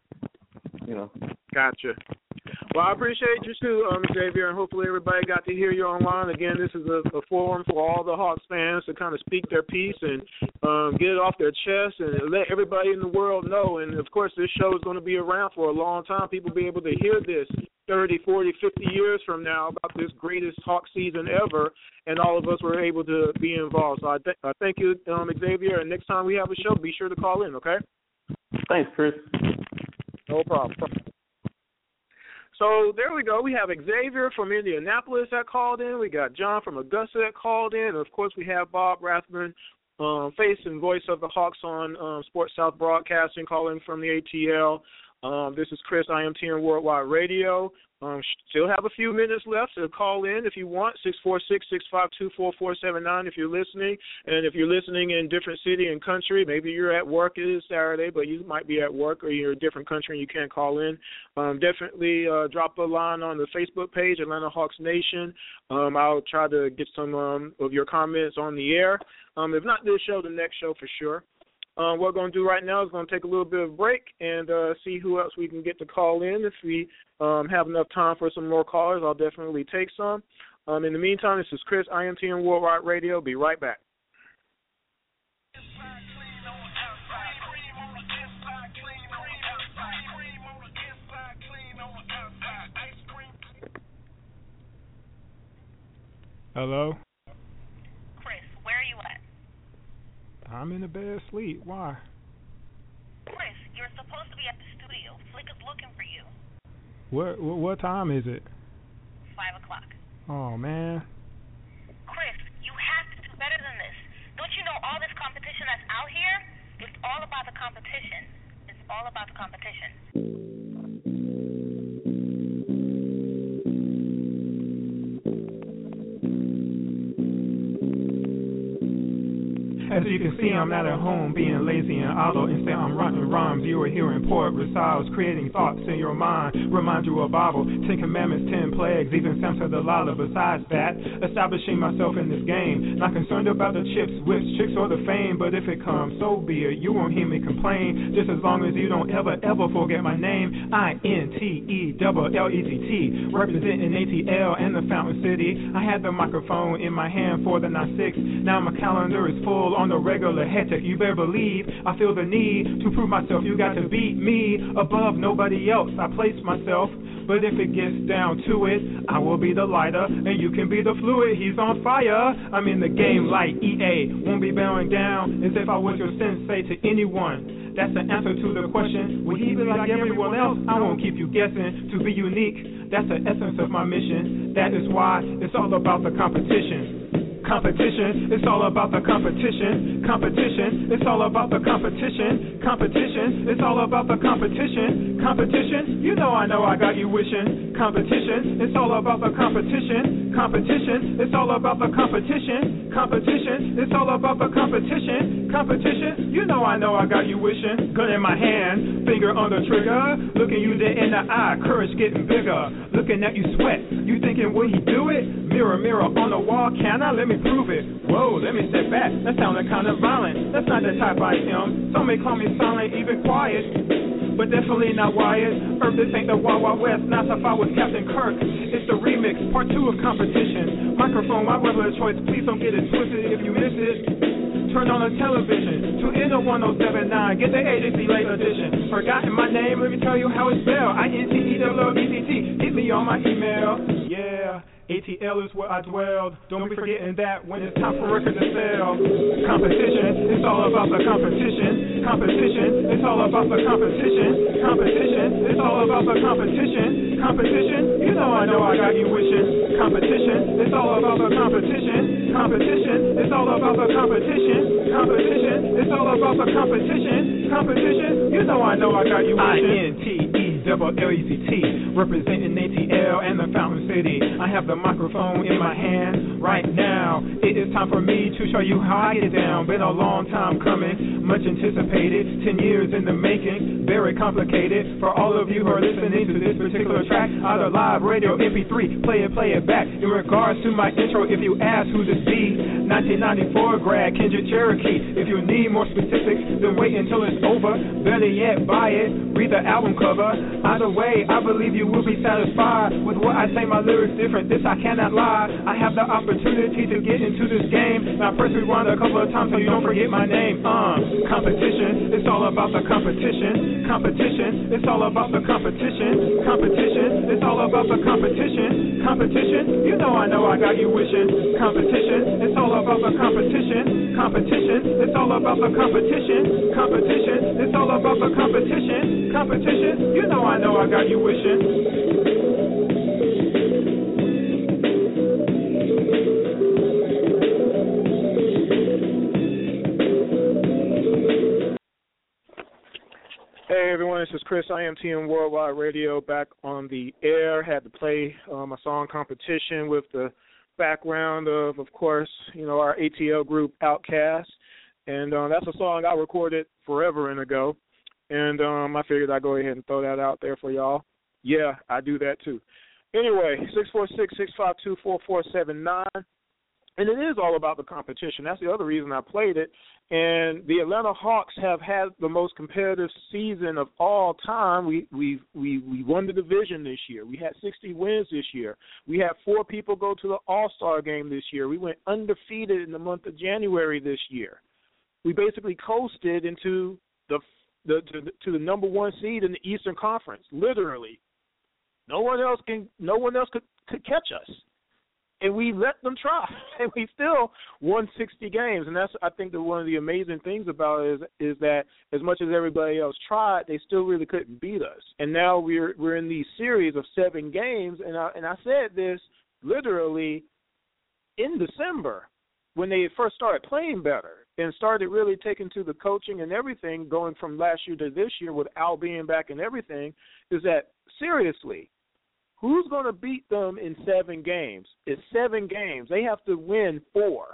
You know. Gotcha. Well, I appreciate you too, um, Xavier, and hopefully everybody got to hear you online. Again, this is a, a forum for all the Hawks fans to kind of speak their piece and um, get it off their chest and let everybody in the world know. And, of course, this show is going to be around for a long time. People will be able to hear this thirty, forty, fifty years from now about this greatest Hawk season ever, and all of us were able to be involved. So I, th- I thank you, um, Xavier, and next time we have a show, be sure to call in, okay? Thanks, Chris. No problem. So there we go. We have Xavier from Indianapolis that called in. We got John from Augusta that called in. And, of course, we have Bob Rathman, um, face and voice of the Hawks on um, Sports South Broadcasting, calling from the A T L. Um, this is Chris, I M T N Worldwide Radio. Um, still have a few minutes left to call in if you want, six four six, six five two, four four seven nine if you're listening. And if you're listening in different city and country, maybe you're at work, it is Saturday, but you might be at work or you're in a different country and you can't call in. Um, definitely uh, drop a line on the Facebook page, Atlanta Hawks Nation. Um, I'll try to get some um, of your comments on the air. Um, if not this show, the next show for sure. Um, what we're going to do right now is going to take a little bit of a break and uh, see who else we can get to call in. If we um, have enough time for some more callers, I'll definitely take some. Um, in the meantime, this is Chris, I M T N Worldwide Radio. Be right back. Hello? Chris, where are you at? I'm in the bed asleep. Why? Chris, you're supposed to be at the studio. Flick is looking for you. What, what what time is it? Five o'clock. Oh, man. Chris, you have to do better than this. Don't you know all this competition that's out here? It's all about the competition. It's all about the competition. As you can see, I'm not at home being lazy and idle. Instead, I'm writing rhymes. You are hearing poet recitals, creating thoughts in your mind. Remind you of Bible, Ten Commandments, Ten Plagues, even Samson Delilah. Besides that, establishing myself in this game. Not concerned about the chips, whips, chicks, or the fame. But if it comes, so be it. You won't hear me complain. Just as long as you don't ever, ever forget my name. I N T E L L E T T, representing A T L and the Fountain City. I had the microphone in my hand for the nine six. Now my calendar is full on the regular hectic. You better believe I feel the need to prove myself. You got to beat me above nobody else. I place myself But if it gets down to it, I will be the lighter, and you can be the fluid. He's on fire. I'm in the game like E A. Won't be bowing down as if I was your sensei to anyone. That's the answer to the question. Will he be like everyone else? I won't keep you guessing. To be unique, that's the essence of my mission. That is why it's all about the competition. Competition, it's all about the competition. Competition, it's all about the competition. Competition, it's all about the competition. Competition, you know I know I got you wishing. Competition, it's all about the competition. Competition, it's all about the competition. Competition, it's all about the competition. Competition, you know I know I got you wishing. Gun in my hand, finger on the trigger. Looking you dead in the eye, courage getting bigger. Looking at you sweat, you thinking will he do it? Mirror, mirror on the wall, can I? Let me prove it. Whoa, let me step back. That sounded kind of violent. That's not the type I am. Some may call me silent, even quiet, but definitely not Wyatt. Earth, this ain't the Wild Wild West. Not if I was Captain Kirk. It's the remix, part two of competition. Microphone, my weapon of choice. Please don't get it twisted if you miss it. Turn on the television. Tune in to one oh seven point nine. Get the agency late edition. Forgotten my name, let me tell you how it's spelled. I N T E W E C T. Hit me on my email. Yeah. A T L is where I dwell. Don't be forgetting that when it's time for record to sell. Competition, it's all about the competition. Competition, it's all about the competition. Competition, it's all about the competition. Competition, you know I know I got you wishing. Competition, it's all about the competition. Competition, it's all about the competition. Competition, it's all about the competition. Competition, you know I know I got you wishing. I N T E double L E C T, representing A T L and the Fountain City. I have the microphone in my hand right now. It is time for me to show you how I get down. Been a long time coming, much anticipated, ten years in the making, very complicated. For all of you who are listening to this particular track, either live, radio, M P three, play it, play it back. In regards to my intro, if you ask who this be, nineteen ninety-four grad, Kendrick Cherokee. If you need more specifics, then wait until it's over. Better yet, buy it, read the album cover. Either way, I believe you will be satisfied with what I say. My lyrics different, this I cannot lie. I have the opportunity to get into this game. Now press rewind a couple of times so you don't forget my name. Uh, competition, it's all about the competition. Competition, it's all about the competition. Competition, it's all about the competition. Competition, you know I know I got you wishing. Competition, it's all about the competition. Competition, it's all about the competition. Competition, it's all about the competition. Competition, you know I know I got you wishing. Hey everyone, this is Chris, I M T M Worldwide Radio, back on the air. Had to play um, a song Competition with the background of, of course, you know, our A T L group Outkast. And uh, that's a song I recorded forever and ago. And um, I figured I'd go ahead and throw that out there for y'all. Yeah, I do that too. Anyway, six four six, six five two, four four seven nine. And it is all about the competition. That's the other reason I played it. And the Atlanta Hawks have had the most competitive season of all time. We we we we won the division this year. We had sixty wins this year. We had four people go to the All-Star game this year. We went undefeated in the month of January this year. We basically coasted into the the to, to the number one seed in the Eastern Conference. Literally, no one else can. No one else could, could catch us. And we let them try, and we still won sixty games. And that's, I think, the, one of the amazing things about it is, is that as much as everybody else tried, they still really couldn't beat us. And now we're we're in these series of seven games, and I, and I said this literally in December when they first started playing better and started really taking to the coaching and everything, going from last year to this year with Al being back and everything, is that seriously, who's going to beat them in seven games? It's seven games. They have to win four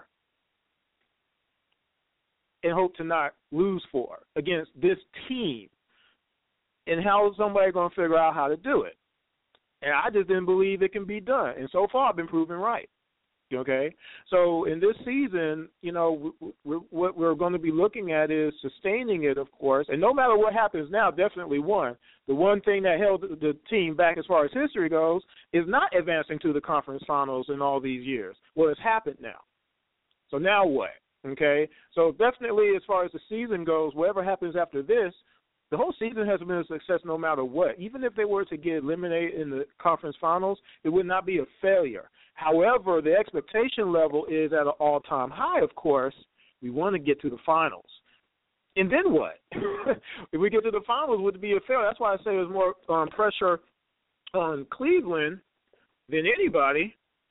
and hope to not lose four against this team. And how is somebody going to figure out how to do it? And I just didn't believe it can be done. And so far, I've been proven right. Okay? So in this season, you know, we're, what we're going to be looking at is sustaining it, of course. And no matter what happens now, definitely one. The one thing that held the team back as far as history goes is not advancing to the conference finals in all these years. Well, it's happened now. So now what? Okay? So definitely as far as the season goes, whatever happens after this, the whole season has been a success no matter what. Even if they were to get eliminated in the conference finals, it would not be a failure. However, the expectation level is at an all-time high, of course. We want to get to the finals. And then what? If we get to the finals, would it be a failure? That's why I say there's more um, pressure on Cleveland than anybody.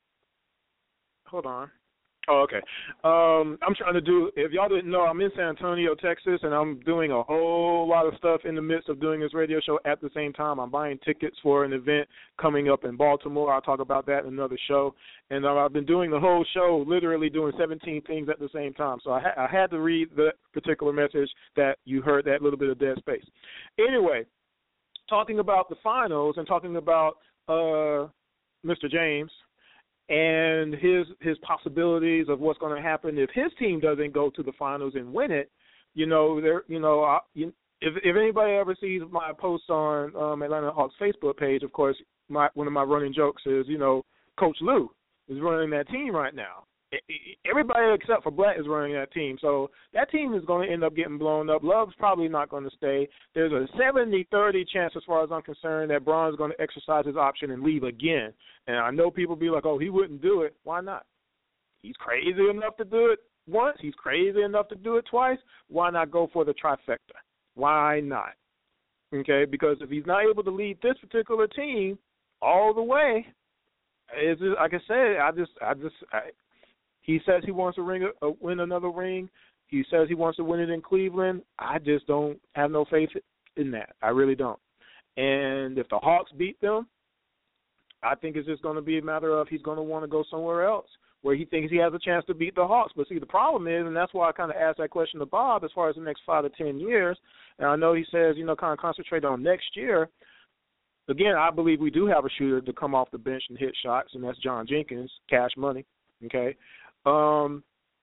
Hold on. Oh, okay. Um, I'm trying to do, if y'all didn't know, I'm in San Antonio, Texas, and I'm doing a whole lot of stuff in the midst of doing this radio show at the same time. I'm buying tickets for an event coming up in Baltimore. I'll talk about that in another show. And uh, I've been doing the whole show, literally doing seventeen things at the same time. So I, ha- I had to read the particular message that you heard, that little bit of dead space. Anyway, talking about the finals and talking about uh, Mister James and his his possibilities of what's going to happen if his team doesn't go to the finals and win it, you know, there, you know, I, you, if if anybody ever sees my posts on um, Atlanta Hawks Facebook page, of course, my one of my running jokes is, you know, Coach Lou is running that team right now. Everybody except for Blatt is running that team. So that team is going to end up getting blown up. Love's probably not going to stay. There's a seventy thirty chance, as far as I'm concerned, that Braun's going to exercise his option and leave again. And I know people be like, oh, he wouldn't do it. Why not? He's crazy enough to do it once. He's crazy enough to do it twice. Why not go for the trifecta? Why not? Okay, because if he's not able to lead this particular team all the way, it's just, like I said, I just, I just, I, he says he wants to ring a, win another ring. He says he wants to win it in Cleveland. I just don't have no faith in that. I really don't. And if the Hawks beat them, I think it's just going to be a matter of he's going to want to go somewhere else where he thinks he has a chance to beat the Hawks. But, see, the problem is, and that's why I kind of asked that question to Bob as far as the next five to ten years, and I know he says, you know, kind of concentrate on next year. Again, I believe we do have a shooter to come off the bench and hit shots, and that's John Jenkins, cash money, okay? Um,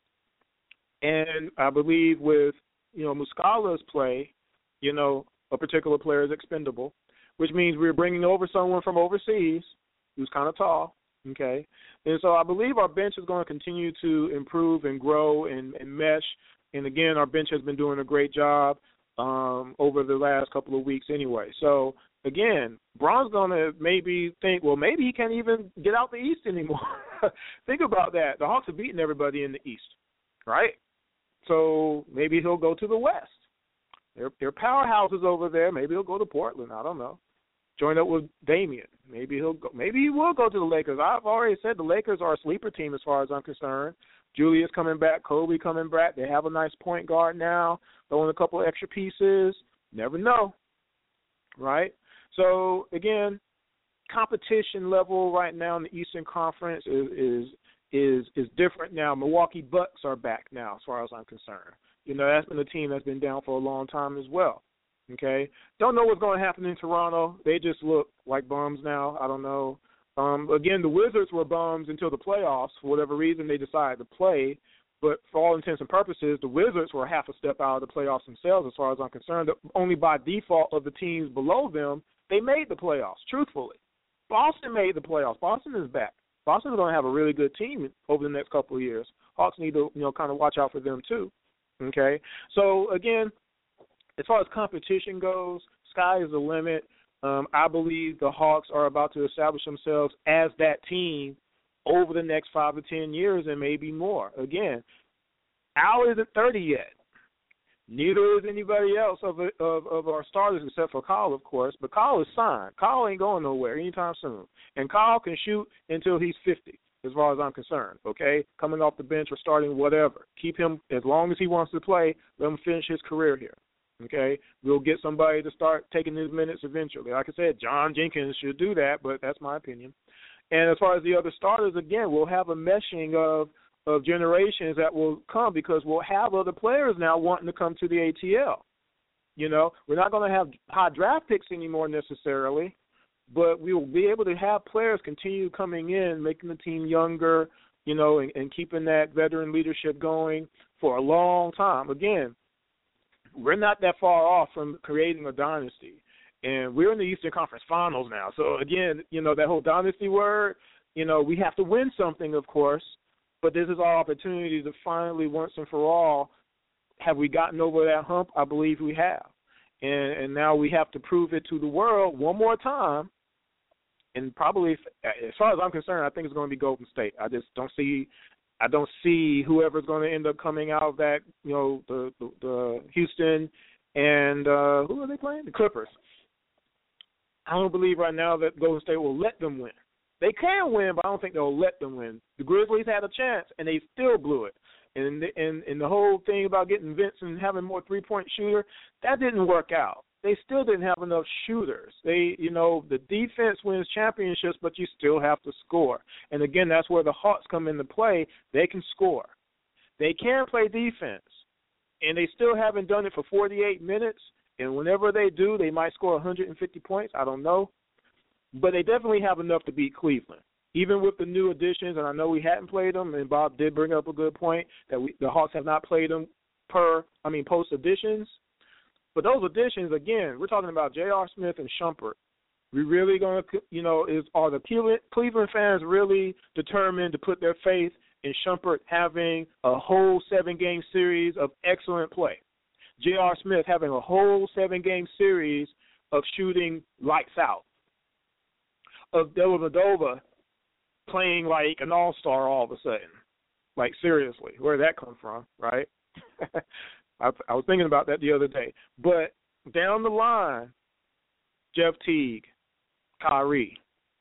and I believe with, you know, Muscala's play, you know, a particular player is expendable, which means we're bringing over someone from overseas who's kind of tall, okay? And so I believe our bench is going to continue to improve and grow and, and mesh. And, again, our bench has been doing a great job um, over the last couple of weeks anyway. So, again, Braun's going to maybe think, well, maybe he can't even get out the East anymore. Think about that. The Hawks have beaten everybody in the East, right? So maybe he'll go to the West. There, there are powerhouses over there. Maybe he'll go to Portland. I don't know. Join up with Damian. Maybe he'll go. Maybe he will go to the Lakers. I've already said the Lakers are a sleeper team as far as I'm concerned. Julius coming back, Kobe coming back. They have a nice point guard now. Throwing a couple extra pieces. Never know, right? So, again, competition level right now in the Eastern Conference is, is is is different now. Milwaukee Bucks are back now, as far as I'm concerned. You know, that's been a team that's been down for a long time as well. Okay? Don't know what's going to happen in Toronto. They just look like bums now. I don't know. Um, again, the Wizards were bums until the playoffs. For whatever reason, they decided to play. But for all intents and purposes, the Wizards were half a step out of the playoffs themselves, as far as I'm concerned. Only by default of the teams below them, they made the playoffs, truthfully. Boston made the playoffs. Boston is back. Boston is going to have a really good team over the next couple of years. Hawks need to, you know, kind of watch out for them too. Okay? So, again, as far as competition goes, sky is the limit. Um, I believe the Hawks are about to establish themselves as that team over the next five to ten years and maybe more. Again, Al isn't thirty yet. Neither is anybody else of, of of our starters except for Kyle, of course. But Kyle is signed. Kyle ain't going nowhere anytime soon. And Kyle can shoot until he's fifty, as far as I'm concerned, okay? Coming off the bench or starting, whatever. Keep him as long as he wants to play. Let him finish his career here, okay? We'll get somebody to start taking his minutes eventually. Like I said, John Jenkins should do that, but that's my opinion. And as far as the other starters, again, we'll have a meshing of of generations that will come because we'll have other players now wanting to come to the A T L. You know, we're not going to have high draft picks anymore necessarily, but we will be able to have players continue coming in, making the team younger, you know, and, and keeping that veteran leadership going for a long time. Again, we're not that far off from creating a dynasty, and we're in the Eastern Conference Finals now. So, again, you know, that whole dynasty word, you know, we have to win something, of course, but this is our opportunity to finally, once and for all, have we gotten over that hump? I believe we have. and, and now we have to prove it to the world one more time. And probably, as far as I'm concerned, I think it's going to be Golden State. I just don't see, I don't see whoever's going to end up coming out of that. You know, the the, the Houston and uh, who are they playing? The Clippers. I don't believe right now that Golden State will let them win. They can win, but I don't think they'll let them win. The Grizzlies had a chance, and they still blew it. And and and the whole thing about getting Vince and having more three-point shooter, that didn't work out. They still didn't have enough shooters. They, you know, the defense wins championships, but you still have to score. And again, that's where the Hawks come into play. They can score. They can play defense, and they still haven't done it for forty-eight minutes. And whenever they do, they might score one hundred fifty points. I don't know, but they definitely have enough to beat Cleveland. Even with the new additions, and I know we hadn't played them, and Bob did bring up a good point that we, the Hawks have not played them per, I mean, post additions. But those additions, again, we're talking about J R. Smith and Shumpert. We really going to, you know, is are the Cleveland fans really determined to put their faith in Shumpert having a whole seven-game series of excellent play? J R. Smith having a whole seven-game series of shooting lights out. Of Dellavedova playing like an all-star all of a sudden. Like, seriously, where did that come from, right? I, I was thinking about that the other day. But down the line, Jeff Teague, Kyrie,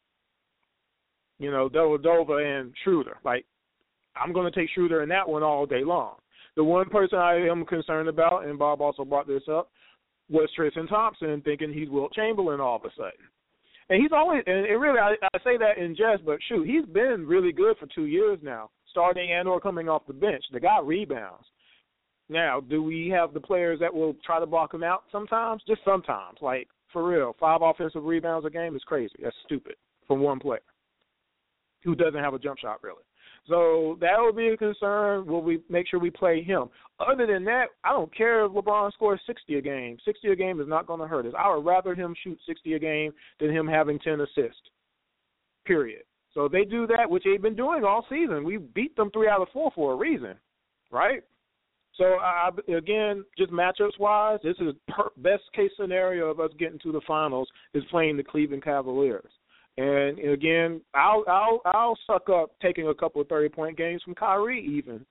you know, Dellavedova and Schroeder. Like, I'm going to take Schroeder in that one all day long. The one person I am concerned about, and Bob also brought this up, was Tristan Thompson thinking he's Wilt Chamberlain all of a sudden. And he's always, and it really, I, I say that in jest, but shoot, he's been really good for two years now, starting and or coming off the bench. The guy rebounds. Now, do we have the players that will try to block him out sometimes? Just sometimes. Like, for real, five offensive rebounds a game is crazy. That's stupid from one player who doesn't have a jump shot, really. So that would be a concern. Will we make sure we play him? Other than that, I don't care if LeBron scores sixty a game. sixty a game is not going to hurt us. I would rather him shoot sixty a game than him having ten assists, period. So if they do that, which they've been doing all season, we beat them three out of four for a reason, right? So, I, again, just matchups-wise, this is the best-case scenario of us getting to the finals is playing the Cleveland Cavaliers. And, again, I'll, I'll, I'll suck up taking a couple of thirty-point games from Kyrie even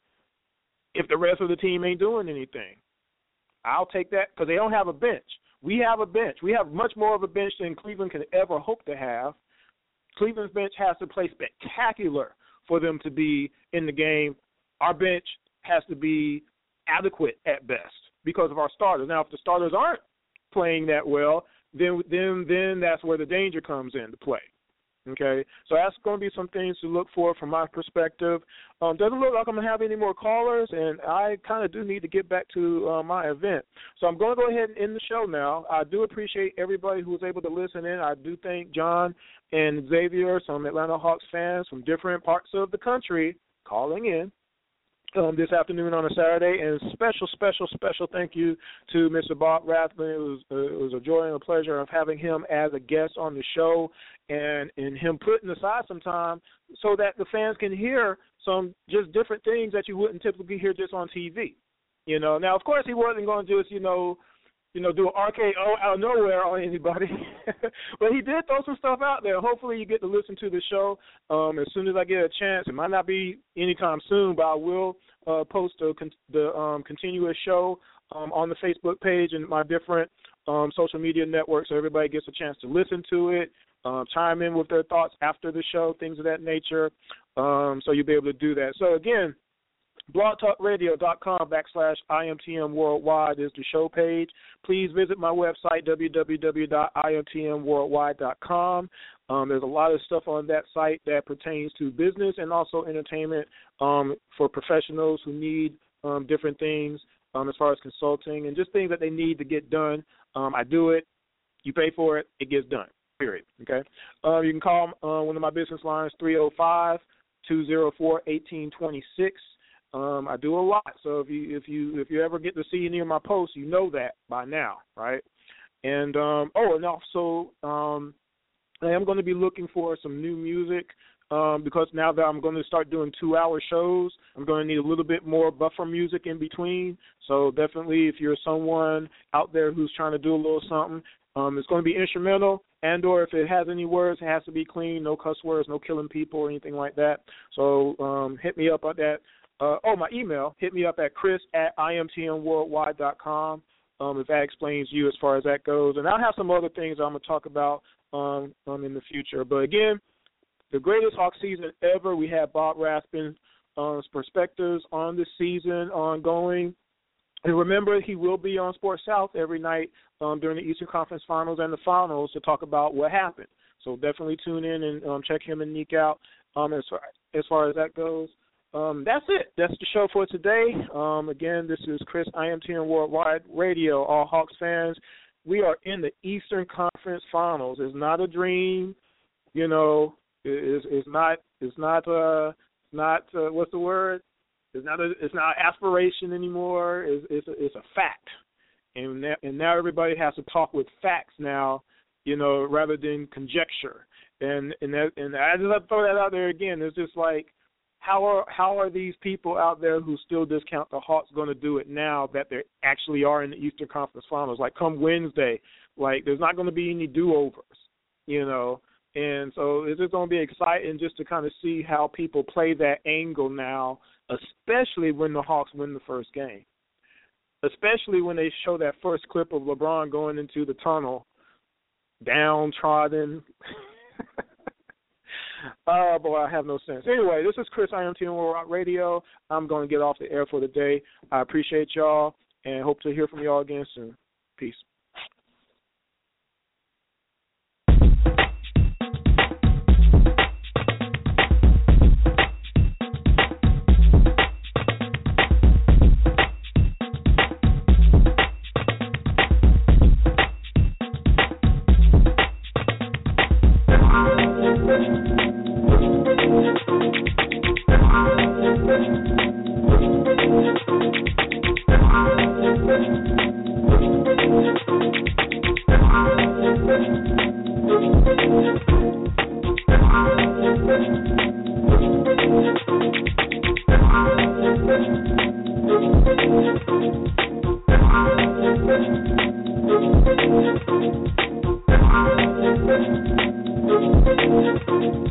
if the rest of the team ain't doing anything. I'll take that because they don't have a bench. We have a bench. We have much more of a bench than Cleveland can ever hope to have. Cleveland's bench has to play spectacular for them to be in the game. Our bench has to be adequate at best because of our starters. Now, if the starters aren't playing that well, then then then that's where the danger comes into play. Okay, so that's going to be some things to look for from my perspective. Um, doesn't look like I'm going to have any more callers, and I kind of do need to get back to uh, my event. So I'm going to go ahead and end the show now. I do appreciate everybody who was able to listen in. I do thank John and Xavier, some Atlanta Hawks fans from different parts of the country, calling in Um, this afternoon on a Saturday, and special, special, special thank you to Mister Bob Rathbun. It was, uh, it was a joy and a pleasure of having him as a guest on the show, and, and him putting aside some time so that the fans can hear some just different things that you wouldn't typically hear just on T V. You know, now of course he wasn't going to just you know. you know, do an R K O out of nowhere on anybody. But he did throw some stuff out there. Hopefully you get to listen to the show um, as soon as I get a chance. It might not be anytime soon, but I will uh, post a con- the um, continuous show um, on the Facebook page and my different um, social media networks so everybody gets a chance to listen to it, uh, chime in with their thoughts after the show, things of that nature. Um, so you'll be able to do that. So, again, blogtalkradio.com backslash IMTM Worldwide is the show page. Please visit my website, w w w dot I M T M worldwide dot com. Um, there's a lot of stuff on that site that pertains to business and also entertainment um, for professionals who need um, different things um, as far as consulting and just things that they need to get done. Um, I do it. You pay for it. It gets done, period. Okay. Uh, you can call uh, one of my business lines, three oh five, two oh four, one eight two six. Um, I do a lot, so if you if you if you ever get to see any of my posts, you know that by now, right? And um, oh, and also um, I am going to be looking for some new music um, because now that I'm going to start doing two-hour shows, I'm going to need a little bit more buffer music in between. So definitely, if you're someone out there who's trying to do a little something, um, it's going to be instrumental, and or if it has any words, it has to be clean, no cuss words, no killing people or anything like that. So um, hit me up on that. Uh, oh, my email, hit me up at chris at I M T N worldwide dot com. Um, if that explains you as far as that goes. And I'll have some other things I'm going to talk about um, um, in the future. But, again, the greatest Hawk season ever. We have Bob Rathbun's uh, perspectives on this season ongoing. And remember, he will be on Sports South every night um, during the Eastern Conference Finals and the Finals to talk about what happened. So definitely tune in and um, check him and Nick out um, as, far, as far as that goes. Um, that's it. That's the show for today. Um, again, this is Chris, I M T N Worldwide Radio. All Hawks fans, we are in the Eastern Conference Finals. It's not a dream, you know. It's, it's not. It's not. Uh, not. Uh, what's the word? It's not. A, it's not aspiration anymore. It's. It's a, it's a fact, and now, and now everybody has to talk with facts now, you know, rather than conjecture. And and that, and I just have to throw that out there again. It's just like, How are how are these people out there who still discount the Hawks going to do it now that they actually are in the Eastern Conference Finals? Like come Wednesday, like there's not going to be any do-overs, you know. And so it's just going to be exciting just to kind of see how people play that angle now, especially when the Hawks win the first game, especially when they show that first clip of LeBron going into the tunnel, downtrodden. Oh, boy, I have no sense. Anyway, this is Chris, I M T N World Radio. I'm going to get off the air for the day. I appreciate y'all and hope to hear from y'all again soon. Peace. Thank you.